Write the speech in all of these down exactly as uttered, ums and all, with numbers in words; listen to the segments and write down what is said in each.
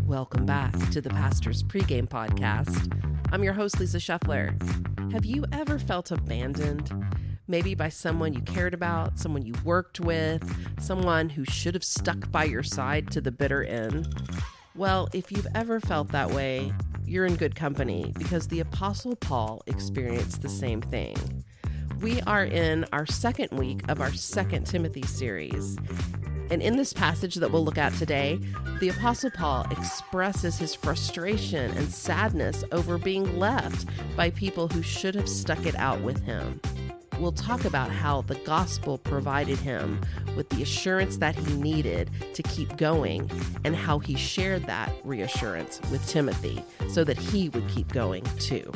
Welcome back to the Pastor's Pregame Podcast. I'm your host, Lisa Shuffler. Have you ever felt abandoned? Maybe by someone you cared about, someone you worked with, someone who should have stuck by your side to the bitter end? Well, if you've ever felt that way, you're in good company because the Apostle Paul experienced the same thing. We are in our second week of our Second Timothy series. And in this passage that we'll look at today, the Apostle Paul expresses his frustration and sadness over being left by people who should have stuck it out with him. We'll talk about how the gospel provided him with the assurance that he needed to keep going and how he shared that reassurance with Timothy so that he would keep going too.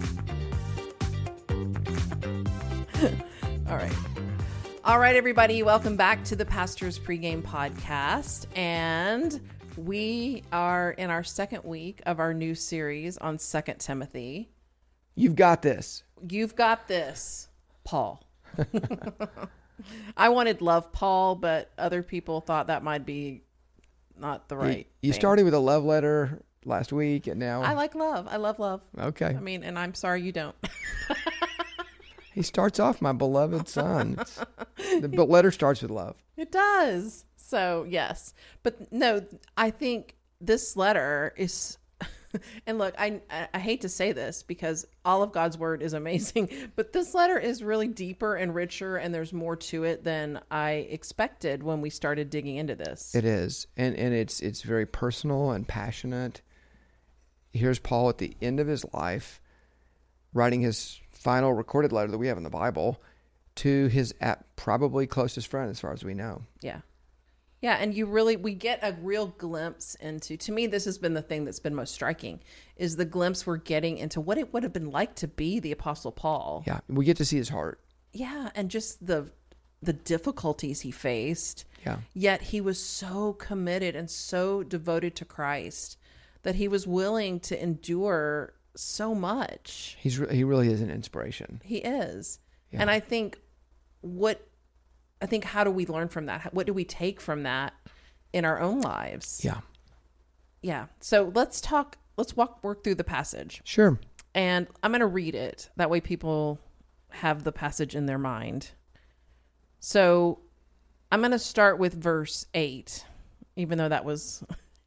All right. All right, everybody, welcome back to the Pastor's Pregame Podcast. And we are in our second week of our new series on Second Timothy. You've got this. You've got this, Paul. I wanted love Paul, but other people thought that might be not the right You, you thing. started with a love letter last week, and now... I like love. I love love. Okay. I mean, and I'm sorry you don't. He starts off, my beloved son. It's, the letter starts with love. It does. So, yes. But no, I think this letter is, and look, I I hate to say this because all of God's word is amazing, but this letter is really deeper and richer, and there's more to it than I expected when we started digging into this. It is. And, and it's, it's very personal and passionate. Here's Paul at the end of his life, writing his final recorded letter that we have in the Bible to his at probably closest friend as far as we know. Yeah. Yeah. And you really, we get a real glimpse into, to me, this has been the thing that's been most striking is the glimpse we're getting into what it would have been like to be the Apostle Paul. Yeah. We get to see his heart. Yeah. And just the, the difficulties he faced. Yeah. Yet he was so committed and so devoted to Christ that he was willing to endure so much. He's he really is an inspiration. He is. Yeah. And I think what I think how do we learn from that? What do we take from that in our own lives? Yeah. Yeah. So let's talk let's walk work through the passage. Sure. And I'm going to read it. That way people have the passage in their mind. So I'm going to start with verse eight, even though that was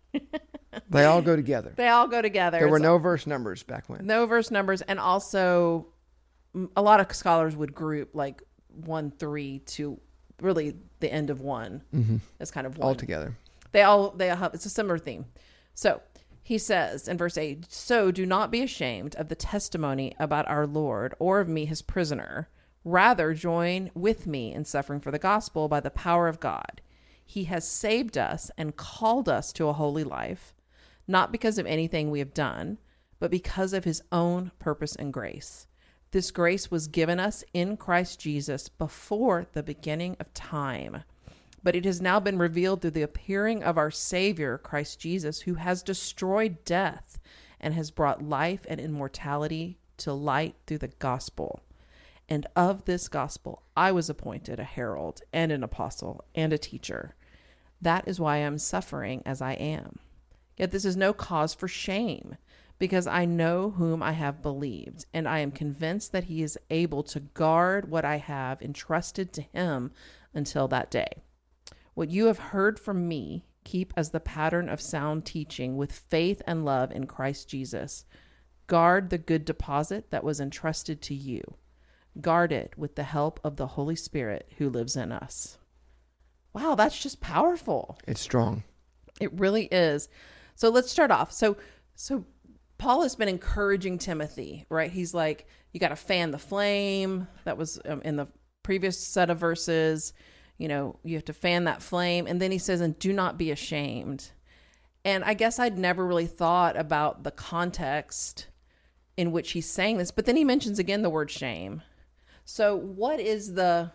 They all go together. They all go together. There were It's no verse numbers back when. No verse numbers. And also, a lot of scholars would group like one, three to really the end of one Mm-hmm. as kind of one. All together. They all, they all have, it's a similar theme. So he says in verse eight, so do not be ashamed of the testimony about our Lord or of me, his prisoner. Rather, join with me in suffering for the gospel by the power of God. He has saved us and called us to a holy life, not because of anything we have done, but because of his own purpose and grace. This grace was given us in Christ Jesus before the beginning of time, but it has now been revealed through the appearing of our Savior, Christ Jesus, who has destroyed death and has brought life and immortality to light through the gospel. And of this gospel, I was appointed a herald and an apostle and a teacher. That is why I'm suffering as I am. Yet this is no cause for shame, because I know whom I have believed, and I am convinced that he is able to guard what I have entrusted to him until that day. What you have heard from me, keep as the pattern of sound teaching with faith and love in Christ Jesus. Guard the good deposit that was entrusted to you. Guard it with the help of the Holy Spirit who lives in us. Wow, that's just powerful. It's strong. It really is. So let's start off. So, so Paul has been encouraging Timothy, right? He's like, you got to fan the flame. That was um, in the previous set of verses. You know, you have to fan that flame. And then he says, and do not be ashamed. And I guess I'd never really thought about the context in which he's saying this, but then he mentions again the word shame. So what is the,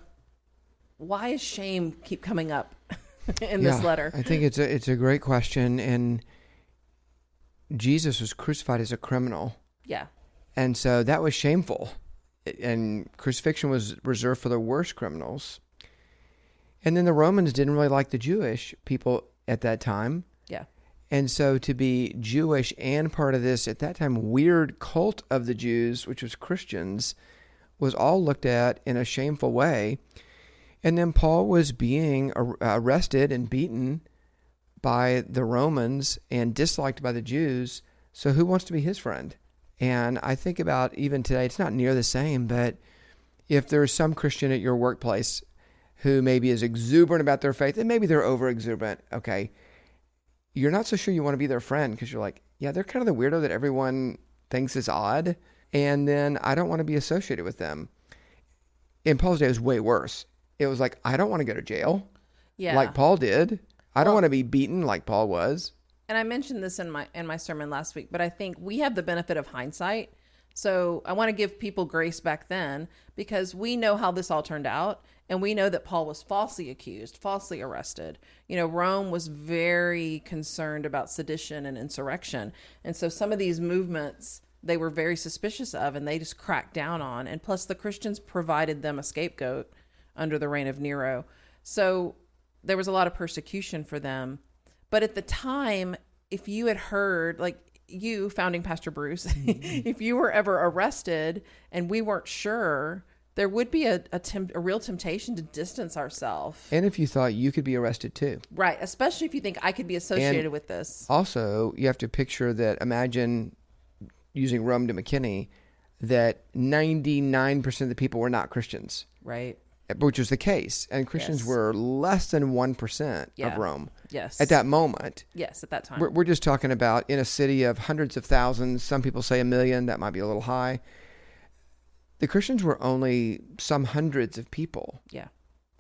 why is shame keep coming up in this yeah, letter? I think it's a, it's a great question. And Jesus was crucified as a criminal. Yeah. And so that was shameful. And crucifixion was reserved for the worst criminals. And then the Romans didn't really like the Jewish people at that time. Yeah. And so to be Jewish and part of this, at that time, weird cult of the Jews, which was Christians, was all looked at in a shameful way. And then Paul was being ar- arrested and beaten by the Romans and disliked by the Jews. So who wants to be his friend? And I think about even today, it's not near the same, but if there's some Christian at your workplace who maybe is exuberant about their faith, and maybe they're over exuberant, okay, you're not so sure you want to be their friend because you're like, yeah, they're kind of the weirdo that everyone thinks is odd. And then I don't want to be associated with them. In Paul's day, it was way worse. It was like, I don't want to go to jail Yeah. like Paul did. I don't Well- want to be beaten like Paul was. And I mentioned this in my in my sermon last week, but I think we have the benefit of hindsight. So I want to give people grace back then because we know how this all turned out. And we know that Paul was falsely accused, falsely arrested. You know, Rome was very concerned about sedition and insurrection. And so some of these movements they were very suspicious of and they just cracked down on. And plus the Christians provided them a scapegoat under the reign of Nero. So there was a lot of persecution for them. But at the time, if you had heard, like you, founding Pastor Bruce, if you were ever arrested and we weren't sure, there would be a a, temp- a real temptation to distance ourselves. And if you thought you could be arrested too. Right. Especially if you think I could be associated And with this. Also, you have to picture that, imagine using Rome to McKinney, that ninety-nine percent of the people were not Christians. Right. Which was the case. And Christians Yes. were less than one percent Yeah. of Rome Yes. at that moment. Yes, at that time. We're, we're just talking about in a city of hundreds of thousands. Some people say a million. That might be a little high. The Christians were only some hundreds of people. yeah.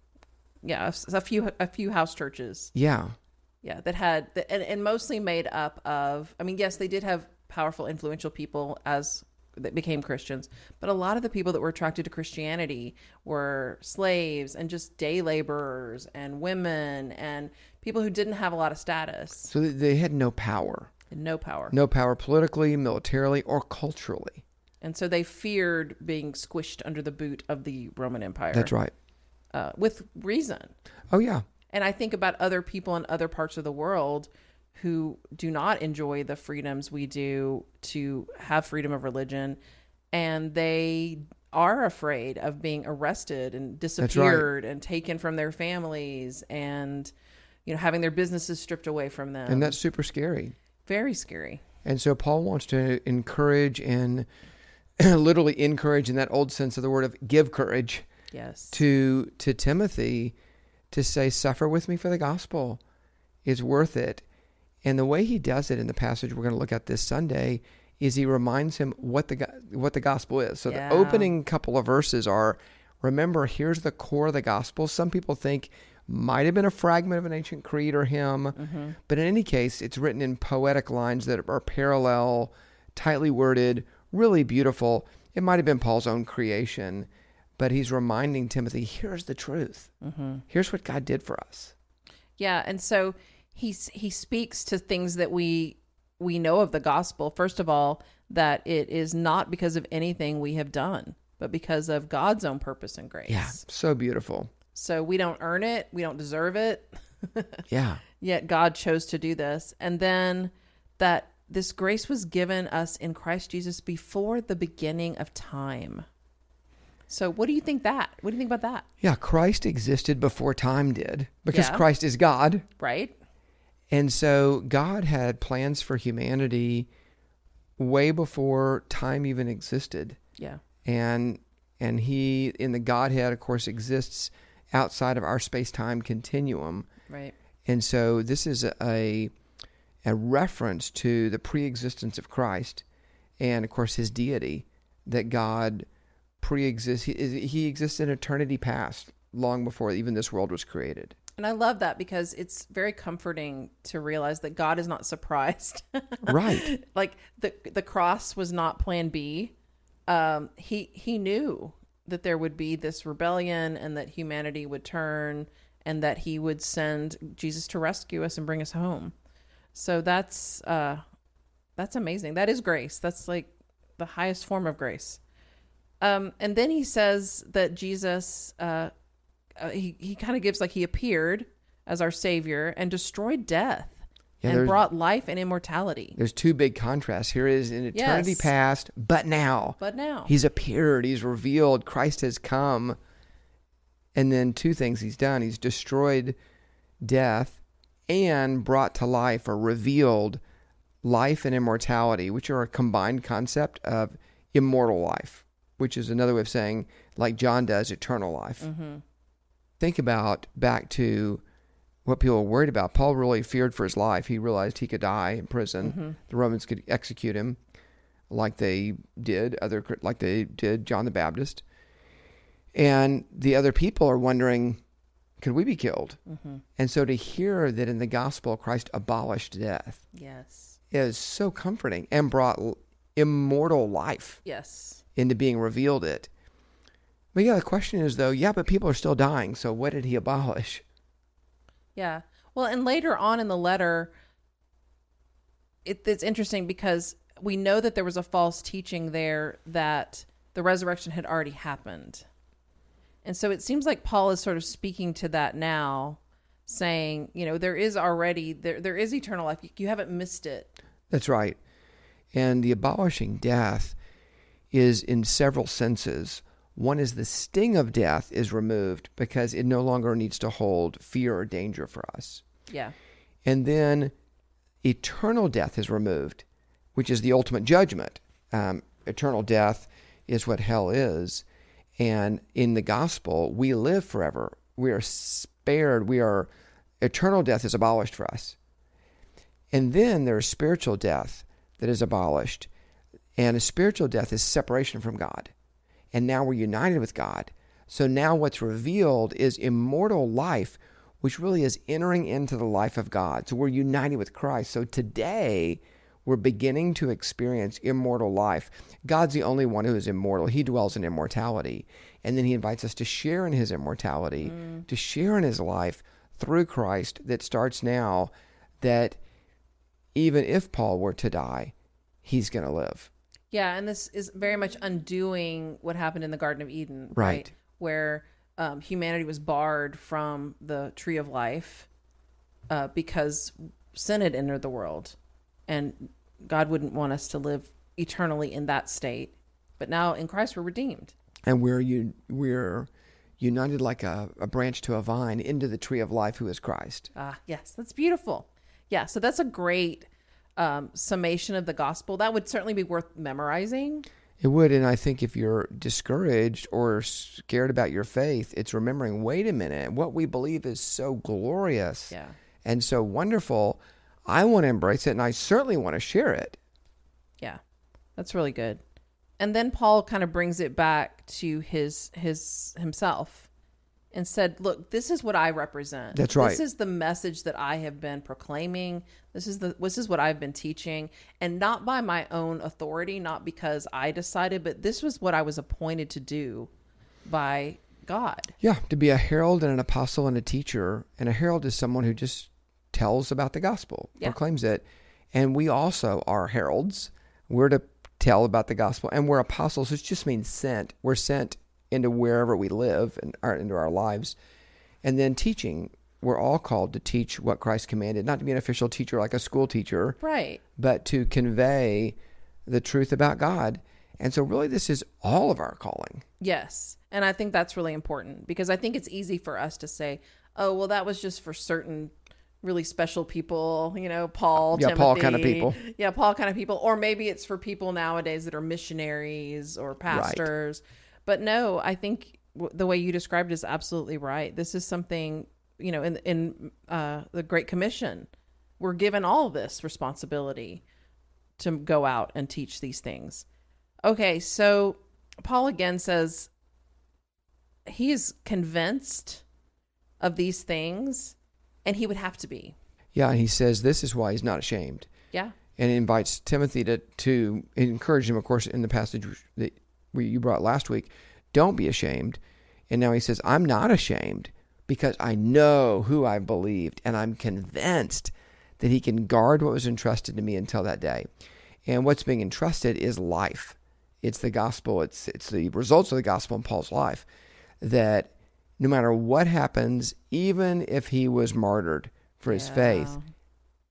Yeah. A, a few a few house churches. Yeah. Yeah. That had, that, and, and mostly made up of, I mean, yes, they did have powerful, influential people as that became Christians, but a lot of the people that were attracted to Christianity were slaves and just day laborers and women and people who didn't have a lot of status So they- they had no power. and no power. No power politically, militarily, or culturally. And so they feared being squished under the boot of the Roman Empire. That's right. Uh, with reason. Oh, yeah. And I think about other people in other parts of the world who do not enjoy the freedoms we do to have freedom of religion. And they are afraid of being arrested and disappeared and taken from their families and, you know, having their businesses stripped away from them. And that's super scary. very scary. And so Paul wants to encourage and literally encourage in that old sense of the word of give courage Yes. to to Timothy to say, suffer with me for the gospel. It's worth it. And the way he does it in the passage we're going to look at this Sunday is he reminds him what the go- what the gospel is. So Yeah. the opening couple of verses are, remember, here's the core of the gospel. Some people think might have been a fragment of an ancient creed or hymn, Mm-hmm. but in any case, it's written in poetic lines that are parallel, tightly worded, really beautiful. It might have been Paul's own creation, but he's reminding Timothy, here's the truth. Mm-hmm. Here's what God did for us. Yeah, and so he he speaks to things that we we know of the gospel. First of all, that it is not because of anything we have done, but because of God's own purpose and grace. Yeah, so beautiful. So we don't earn it, we don't deserve it. Yeah. Yet God chose to do this. And then that this grace was given us in Christ Jesus before the beginning of time. So what do you think that? What do you think about that? Yeah, Christ existed before time did because Yeah. Christ is God. Right? And so God had plans for humanity way before time even existed. Yeah. And and he in the Godhead, of course, exists outside of our space-time continuum. Right. And so this is a a reference to the pre-existence of Christ and, of course, his deity, that God pre-exists. He, he exists in eternity past, long before even this world was created. And I love that because it's very comforting to realize that God is not surprised. Right. Like the the cross was not plan B. Um, he he knew that there would be this rebellion and that humanity would turn and that he would send Jesus to rescue us and bring us home. So that's uh, that's amazing. That is grace. That's like the highest form of grace. Um, and then he says that Jesus, uh, uh, he, he kind of gives like he appeared as our savior and destroyed death Yeah, and there's- brought life and immortality. There's two big contrasts. Here is in eternity Yes. past, but now. But now. He's appeared. He's revealed. Christ has come. And then two things he's done. He's destroyed death and brought to life or revealed life and immortality, which are a combined concept of immortal life, which is another way of saying, like John does, eternal life. Mm-hmm. Think about back to what people were worried about. Paul really feared for his life. He realized he could die in prison. Mm-hmm. The Romans could execute him like they did other like they did John the Baptist. And the other people are wondering, could we be killed? Mm-hmm. And so to hear that in the gospel Christ abolished death Yes. is so comforting and brought immortal life Yes. into being revealed it. But yeah, the question is though, yeah, but people are still dying. So what did he abolish? Yeah. Well, and later on in the letter, it, it's interesting because we know that there was a false teaching there that the resurrection had already happened. And so it seems like Paul is sort of speaking to that now, saying, you know, there is already, there there is eternal life. You, you haven't missed it. That's right. And the abolishing death is in several senses. One is the sting of death is removed because it no longer needs to hold fear or danger for us. Yeah. And then eternal death is removed, which is the ultimate judgment. Um, eternal death is what hell is. And in the gospel, we live forever. We are spared. We are, eternal death is abolished for us. And then there is spiritual death that is abolished. And a spiritual death is separation from God. And now we're united with God. So now what's revealed is immortal life, which really is entering into the life of God. So we're united with Christ. So today, we're beginning to experience immortal life. God's the only one who is immortal. He dwells in immortality. And then he invites us to share in his immortality, mm. to share in his life through Christ that starts now, that even if Paul were to die, he's going to live. Yeah, and this is very much undoing what happened in the Garden of Eden, right? right? Where um, humanity was barred from the tree of life uh, because sin had entered the world. And God wouldn't want us to live eternally in that state. But now in Christ we're redeemed. And we're un- we're united like a, a branch to a vine into the tree of life who is Christ. Ah, yes, that's beautiful. Yeah, so that's a great um, summation of the gospel. That would certainly be worth memorizing. It would, and I think if you're discouraged or scared about your faith, it's remembering, wait a minute, what we believe is so glorious yeah. and so wonderful. I want to embrace it, and I certainly want to share it. Yeah, that's really good. And then Paul kind of brings it back to his his himself and said, look, this is what I represent. That's right. This is the message that I have been proclaiming. This is the this is what I've been teaching, and not by my own authority, not because I decided, but this was what I was appointed to do by God. Yeah, to be a herald and an apostle and a teacher. And a herald is someone who just tells about the gospel, yeah. proclaims it. And we also are heralds. We're to tell about the gospel. And we're apostles, which just means sent. We're sent into wherever we live and our, into our lives. And then teaching. We're all called to teach what Christ commanded, not to be an official teacher like a school teacher, right? But to convey the truth about God. And so really this is all of our calling. Yes. And I think that's really important because I think it's easy for us to say, oh, well, that was just for certain really special people, you know, Paul, yeah, Timothy. Paul kind of people. Yeah, Paul kind of people. Or maybe it's for people nowadays that are missionaries or pastors. Right. But no, I think w- the way you described it is absolutely right. This is something, you know, in, in uh, the Great Commission, we're given all this responsibility to go out and teach these things. Okay, so Paul again says he is convinced of these things, and he would have to be. Yeah, and he says this is why he's not ashamed. Yeah. And he invites Timothy to, to encourage him, of course, in the passage that we, you brought last week, don't be ashamed. And now he says, I'm not ashamed because I know who I've believed, and I'm convinced that he can guard what was entrusted to me until that day. And what's being entrusted is life. It's the gospel. It's it's the results of the gospel in Paul's life, that no matter what happens, even if he was martyred for his yeah. faith,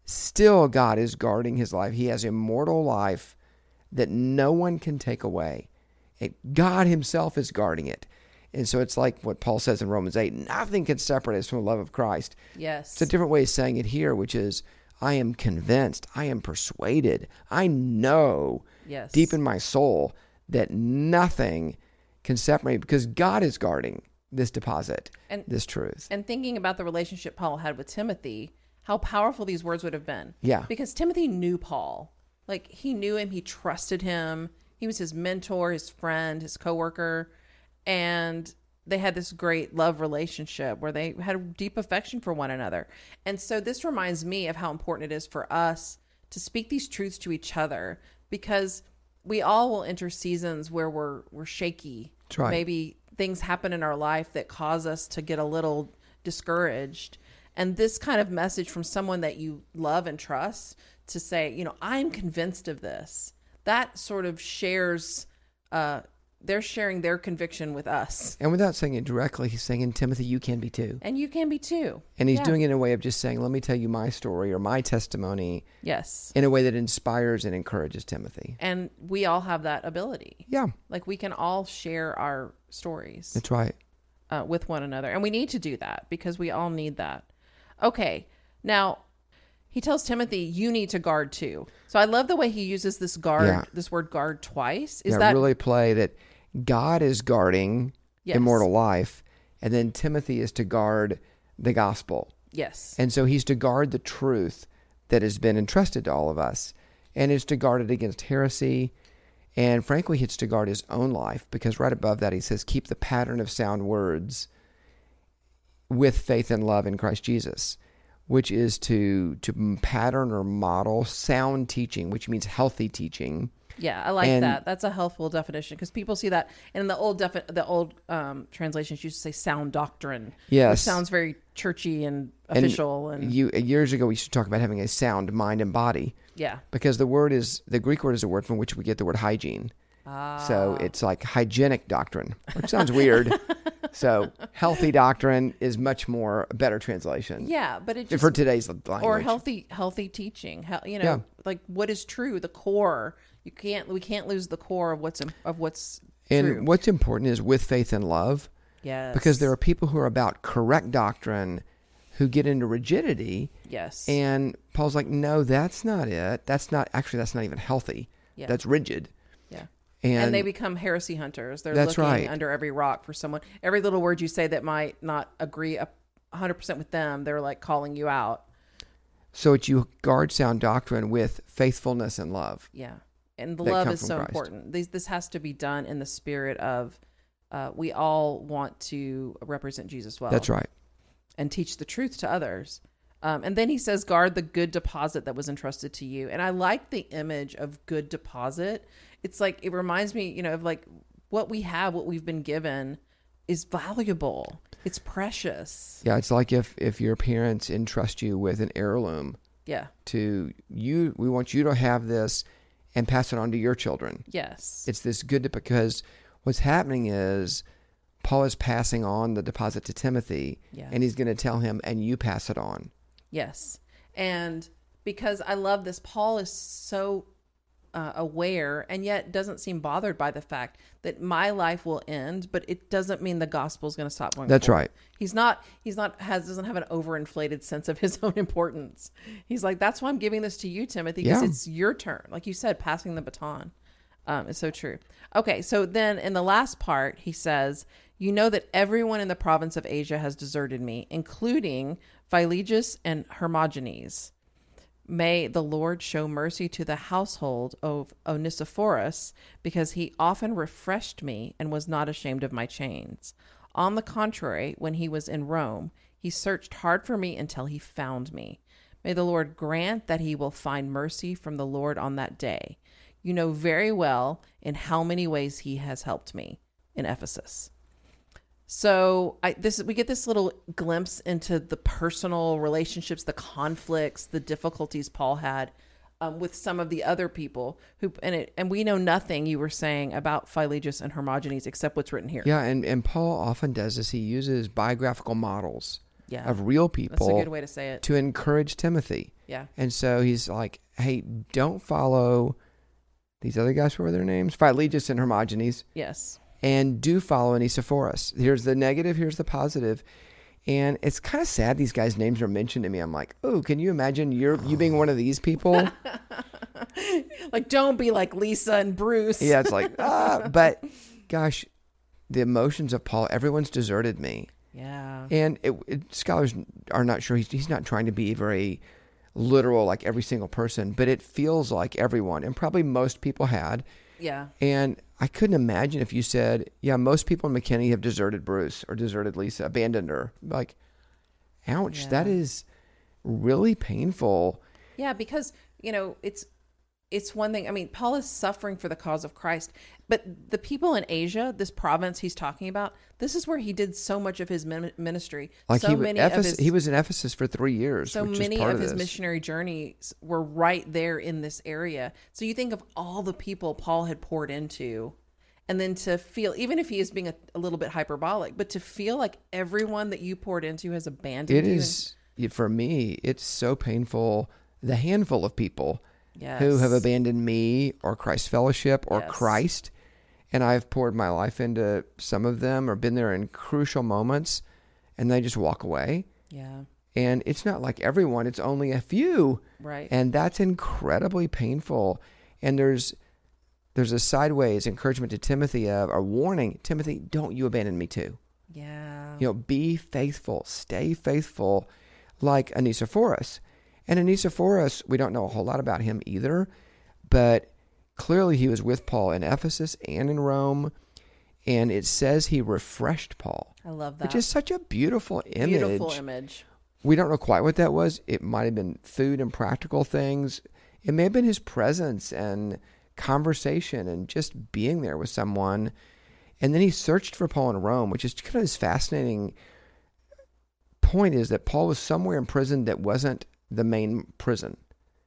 still God is guarding his life. He has immortal life that no one can take away. It, God himself is guarding it. And so it's like what Paul says in Romans eight, nothing can separate us from the love of Christ. Yes. It's a different way of saying it here, which is, I am convinced, I am persuaded, I know yes. deep in my soul that nothing can separate, because God is guarding this deposit, and, this truth. And thinking about the relationship Paul had with Timothy, how powerful these words would have been. Yeah. Because Timothy knew Paul. Like, he knew him, he trusted him. He was his mentor, his friend, his coworker. And they had this great love relationship where they had a deep affection for one another. And so this reminds me of how important it is for us to speak these truths to each other, because we all will enter seasons where we're we're shaky. That's right. Maybe things happen in our life that cause us to get a little discouraged. And this kind of message from someone that you love and trust to say, you know, I'm convinced of this, that sort of shares uh they're sharing their conviction with us. And without saying it directly, he's saying, in Timothy, you can be too. And you can be too. And he's yeah. doing it in a way of just saying, let me tell you my story or my testimony. Yes. In a way that inspires and encourages Timothy. And we all have that ability. Yeah. Like, we can all share our stories. That's right. Uh, with one another. And we need to do that because we all need that. Okay. Now, he tells Timothy, you need to guard too. So I love the way he uses this guard, yeah. this word guard twice. Is yeah, that really play that God is guarding yes. immortal life, and then Timothy is to guard the gospel. Yes. And so he's to guard the truth that has been entrusted to all of us, and is to guard it against heresy, and frankly, it's to guard his own life, because right above that he says, keep the pattern of sound words with faith and love in Christ Jesus, which is to to pattern or model sound teaching, which means healthy teaching. Yeah, I like and, that. That's a helpful definition, because people see that in the old defi- the old um, translations used to say sound doctrine, yes, which sounds very churchy and official. And, and you years ago we used to talk about having a sound mind and body. Yeah, because the word is the Greek word is a word from which we get the word hygiene. Ah. So it's like hygienic doctrine, which sounds weird. So healthy doctrine is much more a better translation. Yeah, but it just, for today's language. Or healthy healthy teaching. You know, yeah. like what is true, the core. You can't we can't lose the core of what's of what's and true. What's important is with faith and love. Yes. Because there are people who are about correct doctrine who get into rigidity. Yes. And Paul's like, no, that's not it. That's not actually that's not even healthy. Yeah. That's rigid. Yeah. And, and they become heresy hunters. They're that's looking right. under every rock for someone. Every little word you say that might not agree one hundred percent with them, they're like calling you out. So it's you guard sound doctrine with faithfulness and love. Yeah. And the love is so Christ. important. This, this has to be done in the spirit of uh, we all want to represent Jesus well. That's right. And teach the truth to others. Um, and then he says, guard the good deposit that was entrusted to you. And I like the image of good deposit. It's like, it reminds me, you know, of like what we have, what we've been given is valuable. It's precious. Yeah. It's like if, if your parents entrust you with an heirloom. Yeah. To you, we want you to have this and pass it on to your children. Yes. It's this good, because what's happening is Paul is passing on the deposit to Timothy, yeah. and he's going to tell him, and you pass it on. Yes. And because I love this, Paul is so uh, aware and yet doesn't seem bothered by the fact that my life will end, but it doesn't mean the gospel is going to stop going That's forward. right. He's not, he's not, has, doesn't have an overinflated sense of his own importance. He's like, that's why I'm giving this to you, Timothy, because yeah. it's your turn. Like you said, passing the baton. Um, it's so true. Okay. So then in the last part, he says, you know that everyone in the province of Asia has deserted me, including Philologus and Hermogenes. May the Lord show mercy to the household of Onesiphorus, because he often refreshed me and was not ashamed of my chains. On the contrary, when he was in Rome, he searched hard for me until he found me. May the Lord grant that he will find mercy from the Lord on that day. You know very well in how many ways he has helped me in Ephesus. So I, this we get this little glimpse into the personal relationships, the conflicts, the difficulties Paul had um, with some of the other people who, and it, and we know nothing, you were saying, about Philologus and Hermogenes except what's written here. Yeah, and, and Paul often does this. He uses biographical models Yeah. of real people. That's a good way to say it. To encourage Timothy. Yeah. And so he's like, hey, don't follow these other guys. What were their names? Philetus and Hermogenes. Yes. And do follow Onesiphorus. Here's the negative. Here's the positive. And it's kind of sad these guys' names are mentioned to me. I'm like, oh, can you imagine you're, you being one of these people? Like, don't be like Lisa and Bruce. Yeah, it's like, ah. But, gosh, the emotions of Paul, everyone's deserted me. Yeah. And it, it, scholars are not sure. He's, he's not trying to be very literal like every single person, but it feels like everyone, and probably most people had. Yeah. And I couldn't imagine if you said, yeah, most people in McKinney have deserted Bruce or deserted Lisa, abandoned her. Like, ouch, Yeah. that is really painful. Yeah, because, you know, it's it's one thing. I mean, Paul is suffering for the cause of Christ, but the people in Asia, this province he's talking about, this is where he did so much of his min- ministry. Like so he, many Ephes- of his, he was in Ephesus for three years. so which many is part of of his this. missionary journeys were right there in this area. So you think of all the people Paul had poured into, and then to feel, even if he is being a, a little bit hyperbolic, but to feel like everyone that you poured into has abandoned It you. is, for me, it's so painful. The handful of people Yes. who have abandoned me or Christ Fellowship or Yes. Christ, and I've poured my life into some of them or been there in crucial moments, and they just walk away. Yeah. And it's not like everyone, it's only a few. Right. And that's incredibly painful. And there's there's a sideways encouragement to Timothy of a warning, Timothy, don't you abandon me too. Yeah. You know, be faithful, stay faithful like Onesiphorus. And Onesiphorus, we don't know a whole lot about him either, but clearly he was with Paul in Ephesus and in Rome, and it says he refreshed Paul. I love that. Which is such a beautiful image. Beautiful image. We don't know quite what that was. It might have been food and practical things. It may have been his presence and conversation and just being there with someone. And then he searched for Paul in Rome, which is kind of this fascinating point, is that Paul was somewhere in prison that wasn't the main prison.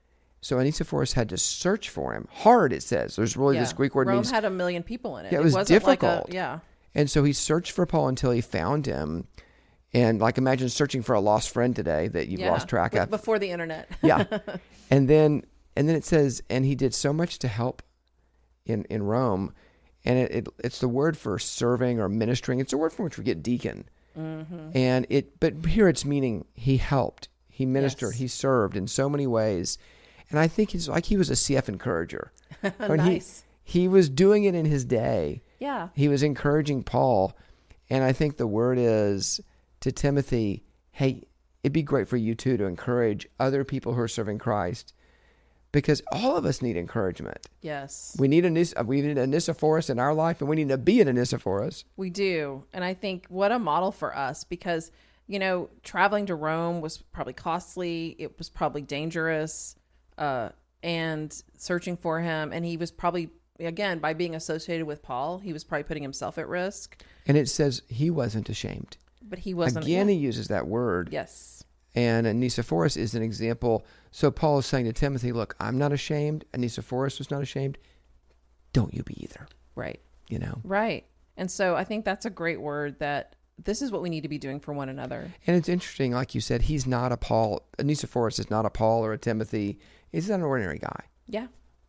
So Onesiphorus had to search for him. Hard, it says. There's really Yeah. this Greek word Rome means... had a million people in it. Yeah, it was wasn't like difficult. a, yeah. And so he searched for Paul until he found him. And like, imagine searching for a lost friend today that you've Yeah. lost track With- of. Before the internet. Yeah. And then and then it says, and he did so much to help in, in Rome. And it, it it's the word for serving or ministering. It's a word from which we get deacon. Mm-hmm. And it, but here it's meaning he helped, he ministered, Yes. he served in so many ways. And I think it's like he was a C F encourager. When Nice. He, he was doing it in his day. Yeah. He was encouraging Paul. And I think the word is to Timothy, hey, it'd be great for you too to encourage other people who are serving Christ, because all of us need encouragement. Yes. We need a Nis- we need a Onesiphorus in our life, and we need to be an Onesiphorus. We do. And I think what a model for us, because, you know, traveling to Rome was probably costly. It was probably dangerous. Uh, and searching for him. And he was probably, again, by being associated with Paul, he was probably putting himself at risk. And it says he wasn't ashamed. But he wasn't. Again, yeah. he uses that word. Yes. And Onesiphorus is an example. So Paul is saying to Timothy, look, I'm not ashamed. Onesiphorus was not ashamed. Don't you be either. Right. You know? Right. And so I think that's a great word, that this is what we need to be doing for one another. And it's interesting, like you said, he's not a Paul. Onesiphorus is not a Paul or a Timothy. He's an ordinary guy. Yeah.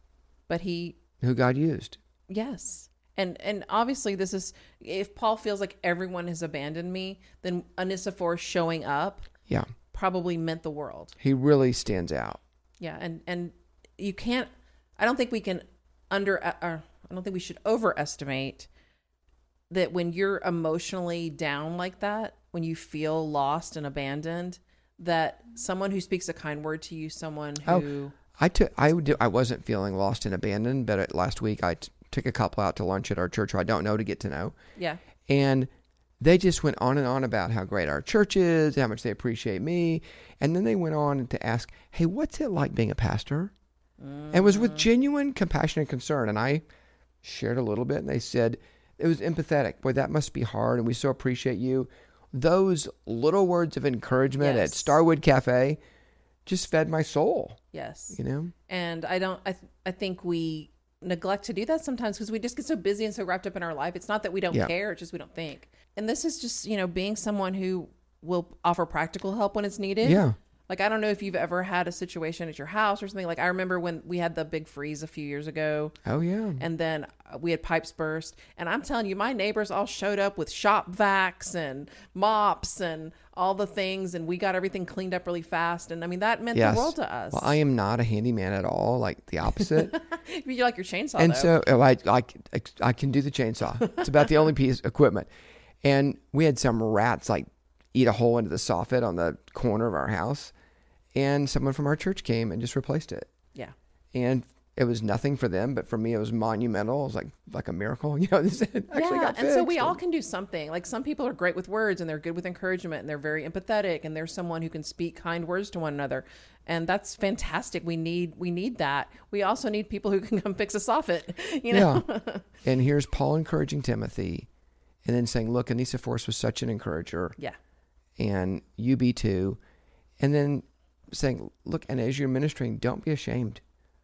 But he, who God used. yes. And and obviously this is, if Paul feels like everyone has abandoned me, then Onesiphorus showing up Yeah. probably meant the world. He really stands out. Yeah. And, and you can't, I don't think we can under, uh, I don't think we should overestimate that when you're emotionally down like that, when you feel lost and abandoned, that someone who speaks a kind word to you, someone who... Oh, I took, I would do, I wasn't feeling lost and abandoned, but at, last week I t- took a couple out to lunch at our church who I don't know to get to know. Yeah. And they just went on and on about how great our church is, how much they appreciate me. And then they went on to ask, hey, what's it like being a pastor? Mm. And it was with genuine compassion and concern. And I shared a little bit, and they said, it was empathetic. Boy, that must be hard, and we so appreciate you. Those little words of encouragement Yes. at Starwood Cafe just fed my soul. Yes. You know? And I don't, I, th- I think we neglect to do that sometimes because we just get so busy and so wrapped up in our life. It's not that we don't Yeah. care, it's just we don't think. And this is just, you know, being someone who will offer practical help when it's needed. Yeah. Like, I don't know if you've ever had a situation at your house or something. Like, I remember when we had the big freeze a few years ago. Oh, yeah. And then we had pipes burst. And I'm telling you, my neighbors all showed up with shop vacs and mops and all the things. And we got everything cleaned up really fast. And I mean, that meant Yes. the world to us. Well, I am not a handyman at all, like the opposite. You like your chainsaw, and though. so oh, I, I, I can do the chainsaw. It's about the only piece of equipment. And we had some rats like eat a hole into the soffit on the corner of our house. And someone from our church came and just replaced it. Yeah. And it was nothing for them, but for me, it was monumental. It was like like a miracle. You know, this actually yeah, got fixed. and so we all can do something. Like, some people are great with words and they're good with encouragement and they're very empathetic and there's someone who can speak kind words to one another, and that's fantastic. We need we need that. We also need people who can come fix a soffit. You know. Yeah. And here's Paul encouraging Timothy, and then saying, "Look, Onesiphorus was such an encourager, Yeah. and you be too." And then saying, "Look, and as you're ministering, don't be ashamed.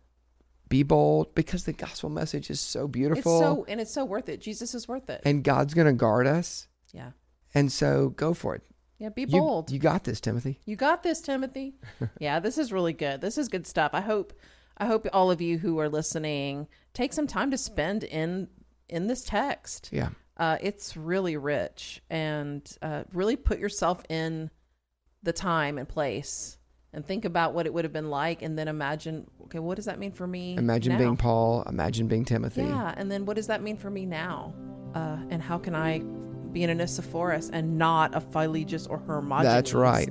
Be bold, because the gospel message is so beautiful. It's so and it's so worth it. Jesus is worth it. And God's going to guard us. Yeah. And so go for it. Yeah. Be You- bold. You, got this, Timothy." You got this, Timothy. Yeah, this is really good. This is good stuff. I hope I hope all of you who are listening take some time to spend in in this text. Yeah. Uh, it's really rich, and uh, really put yourself in the time and place and think about what it would have been like, and then imagine, okay, what does that mean for me Imagine now? being Paul. Imagine being Timothy. Yeah, and then what does that mean for me now? Uh, and how can I be an Onesiphorus and not a Philetus or Hermogenes? That's right.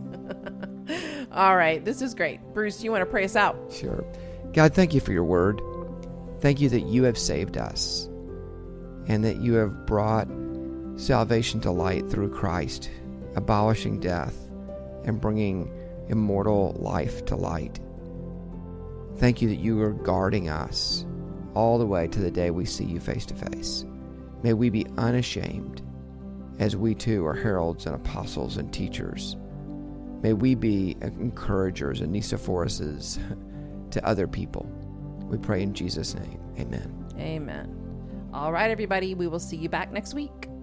All right, this is great. Bruce, you want to pray us out? Sure. God, thank you for your word. Thank you that you have saved us and that you have brought salvation to light through Christ, abolishing death and bringing immortal life to light. Thank you that you are guarding us all the way to the day we see you face to face. May we be unashamed as we too are heralds and apostles and teachers. May we be encouragers and Onesiphoruses to other people. We pray in Jesus' name. Amen. Amen. All right, everybody. We will see you back next week.